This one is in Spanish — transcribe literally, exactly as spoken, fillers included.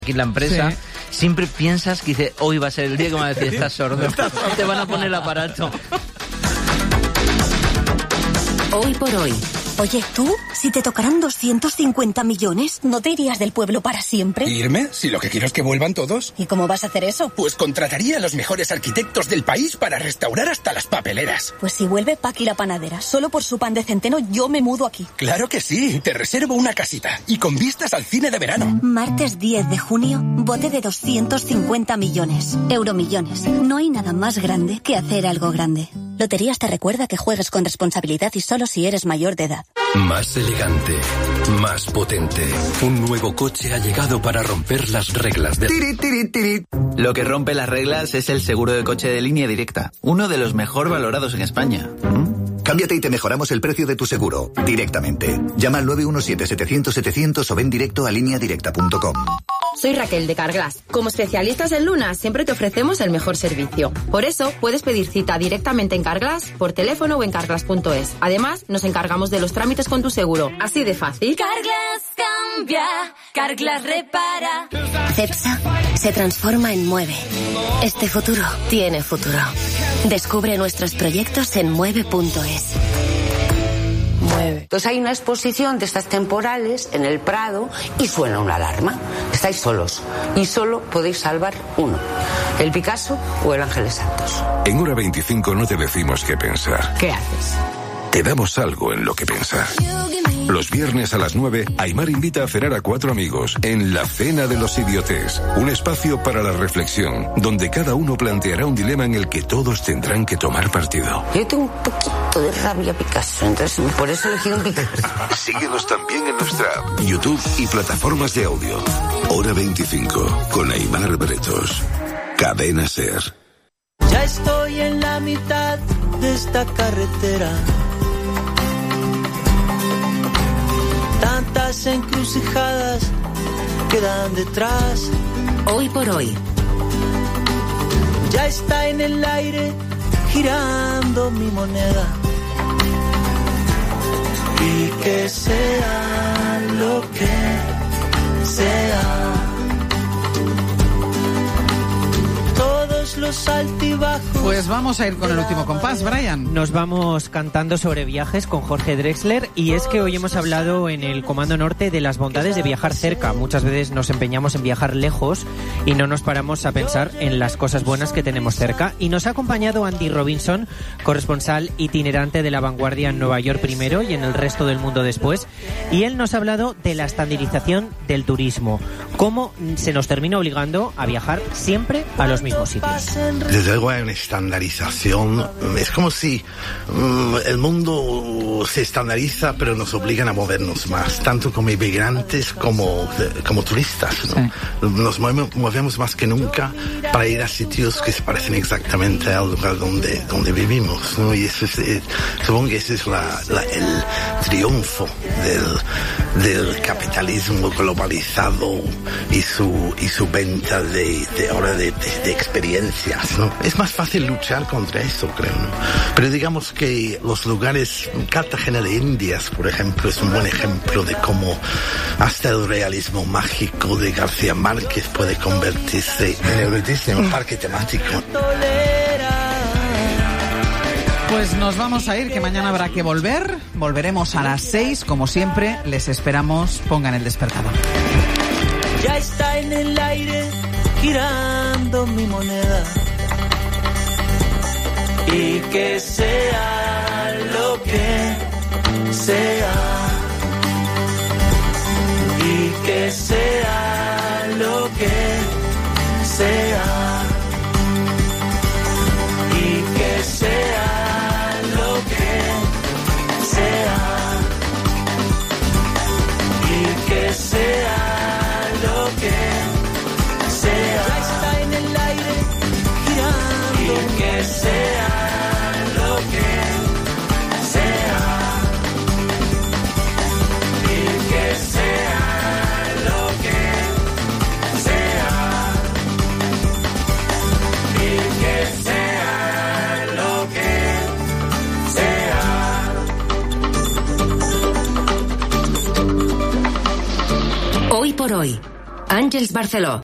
aquí en la empresa, sí. siempre piensas que dice, hoy va a ser el día que me van a decir, estás sordo, te van a poner el aparato. Hoy por hoy. Oye, ¿tú? Si te tocaran doscientos cincuenta millones, ¿no te irías del pueblo para siempre? ¿Irme? Si lo que quiero es que vuelvan todos. ¿Y cómo vas a hacer eso? Pues contrataría a los mejores arquitectos del país para restaurar hasta las papeleras. Pues si vuelve Paqui la panadera, solo por su pan de centeno yo me mudo aquí. Claro que sí, te reservo una casita y con vistas al cine de verano. Martes diez de junio, bote de doscientos cincuenta millones. Euromillones. No hay nada más grande que hacer algo grande. Loterías te recuerda que juegues con responsabilidad y solo si eres mayor de edad. Más elegante, más potente. Un nuevo coche ha llegado para romper las reglas del... Tiri, tiri, tiri. Lo que rompe las reglas es el seguro de coche de Línea Directa, uno de los mejor valorados en España. ¿Mm? Cámbiate y te mejoramos el precio de tu seguro, directamente. Llama al nueve uno siete, setecientos, setecientos o ven directo a línea directa punto com. Soy Raquel de Carglass. Como especialistas en Luna, siempre te ofrecemos el mejor servicio. Por eso, puedes pedir cita directamente en Carglass, por teléfono o en carglass punto es. Además, nos encargamos de los trámites con tu seguro. Así de fácil. Carglass cambia, Carglass repara. Cepsa se transforma en Mueve. Este futuro tiene futuro. Descubre nuestros proyectos en mueve punto es. Mueve. Entonces hay una exposición de estas temporales en el Prado y suena una alarma. Estáis solos y solo podéis salvar uno, el Picasso o el Ángeles Santos. En Hora veinticinco no te decimos qué pensar. ¿Qué haces? Te damos algo en lo que pensar. Los viernes a las nueve, Aimar invita a cenar a cuatro amigos en La Cena de los Idiotes, un espacio para la reflexión, donde cada uno planteará un dilema en el que todos tendrán que tomar partido. Yo tengo un poquito de rabia Picasso, entonces por eso he elegido un Picasso. Síguenos también en nuestra app, YouTube y plataformas de audio. Hora veinticinco, con Aimar Bretos. Cadena Ser. Ya estoy en la mitad de esta carretera. Tantas encrucijadas quedan detrás. Hoy por hoy. Ya está en el aire girando mi moneda. Y que sea lo que sea. Todos los altibajos. Pues vamos a ir con el último compás, Brian. Nos vamos cantando sobre viajes con Jorge Drexler, y es que hoy hemos hablado en el Comando Norte de las bondades de viajar cerca. Muchas veces nos empeñamos en viajar lejos y no nos paramos a pensar en las cosas buenas que tenemos cerca. Y nos ha acompañado Andy Robinson, corresponsal itinerante de La Vanguardia en Nueva York primero y en el resto del mundo después, y él nos ha hablado de la estandarización del turismo, cómo se nos termina obligando a viajar siempre a los mismos sitios. Desde luego hay una estandarización. Es como si um, el mundo se estandariza, pero nos obligan a movernos más, tanto como inmigrantes como, como turistas, ¿no? Sí. Nos movemos, movemos más que nunca para ir a sitios que se parecen exactamente al lugar donde, donde vivimos, ¿no? Y eso es, eh, supongo que ese es la, la, el triunfo del, del capitalismo globalizado y su, y su venta de, de ahora de, de, de experiencias, ¿no? Es más fácil luchar contra eso, creo, ¿no? Pero digamos que los lugares, Cartagena de Indias, por ejemplo, es un buen ejemplo de cómo hasta el realismo mágico de García Márquez puede convertirse en el bellísimo parque temático. Pues nos vamos a ir, que mañana habrá que volver. Volveremos a las seis, como siempre. Les esperamos. Pongan el despertador. Ya está en el aire girando mi moneda. Y que sea lo que sea. Y que sea lo que sea. Y que sea lo que sea. Y que sea lo que sea. Ya está en el aire girando. Y que sea lo que sea. Y que sea lo que sea. Y que sea lo que sea. Hoy por hoy, Àngels Barceló.